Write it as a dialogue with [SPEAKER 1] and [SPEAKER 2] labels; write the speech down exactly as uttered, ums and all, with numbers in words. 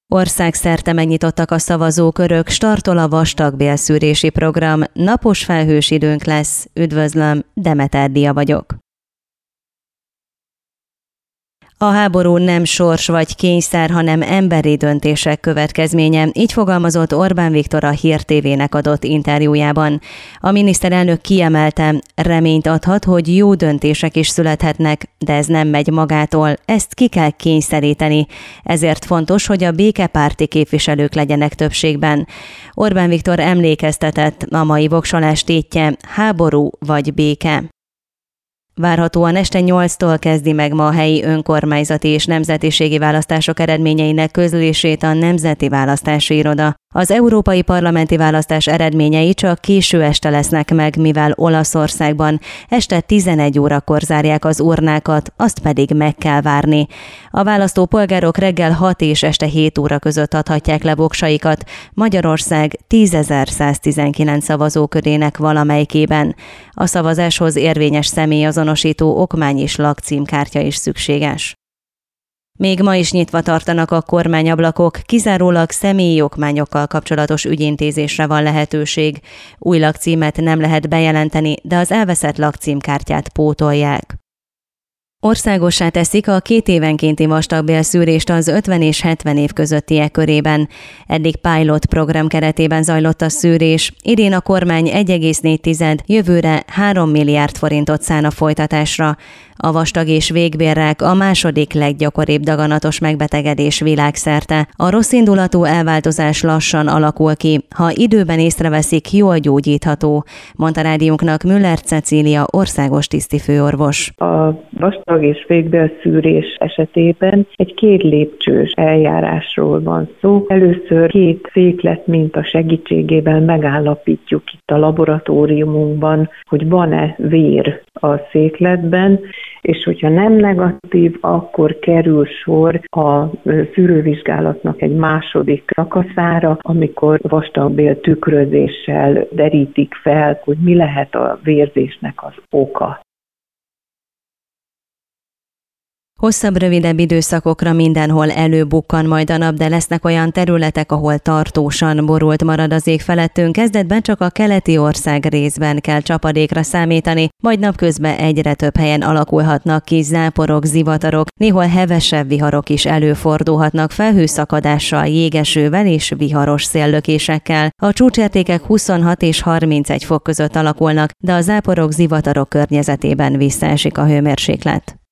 [SPEAKER 1] Országszerte megnyitottak a szavazókörök, startol a vastagbélszűrési program, napos felhős időnk lesz. Üdvözlöm, Demeter Dia vagyok. A háború nem sors vagy kényszer, hanem emberi döntések következménye, így fogalmazott Orbán Viktor a Hír té vének adott interjújában. A miniszterelnök kiemelte, reményt adhat, hogy jó döntések is születhetnek, de ez nem megy magától, ezt ki kell kényszeríteni. Ezért fontos, hogy a békepárti képviselők legyenek többségben. Orbán Viktor emlékeztetett, a mai voksolás tétje háború vagy béke. Várhatóan este nyolctól kezdi meg ma a helyi önkormányzati és nemzetiségi választások eredményeinek közlését a Nemzeti Választási Iroda. Az európai parlamenti választás eredményei csak késő este lesznek meg, mivel Olaszországban este tizenegy órakor zárják az urnákat, azt pedig meg kell várni. A választópolgárok reggel hat és este hét óra között adhatják le voksaikat, Magyarország tízezer-száztizenkilenc szavazókörének valamelyikében. A szavazáshoz érvényes személyazonosító okmány és lakcímkártya is szükséges. Még ma is nyitva tartanak a kormányablakok, kizárólag személyi okmányokkal kapcsolatos ügyintézésre van lehetőség. Új lakcímet nem lehet bejelenteni, de az elveszett lakcímkártyát pótolják. Országossá teszik a két évenkénti vastagbélszűrést az ötven és hetven év közöttiek körében. Eddig pilot program keretében zajlott a szűrés, idén a kormány egy egész négy, jövőre három milliárd forintot szán a folytatásra. A vastag- és végbélrák a második leggyakoribb daganatos megbetegedés világszerte. A rosszindulatú elváltozás lassan alakul ki, ha időben észreveszik, jól gyógyítható, mondta rádiónknak Müller Cecília országos tisztifőorvos.
[SPEAKER 2] A vastag- és végbélszűrés esetében egy két lépcsős eljárásról van szó. Először két széklet minta segítségével megállapítjuk itt a laboratóriumunkban, hogy van-e vér a székletben, és hogyha nem negatív, akkor kerül sor a szűrővizsgálatnak egy második szakaszára, amikor vastagbél tükrözéssel derítik fel, hogy mi lehet a vérzésnek az oka.
[SPEAKER 1] Hosszabb, rövidebb időszakokra mindenhol előbukkan majd a nap, de lesznek olyan területek, ahol tartósan borult marad az ég felettünk. Kezdetben csak a keleti ország részben kell csapadékra számítani, majd napközben egyre több helyen alakulhatnak ki záporok, zivatarok, néhol hevesebb viharok is előfordulhatnak felhőszakadással, jégesővel és viharos széllökésekkel. A csúcsértékek huszonhat és harmincegy fok között alakulnak, de a záporok, zivatarok környezetében visszaesik a hőmérséklet.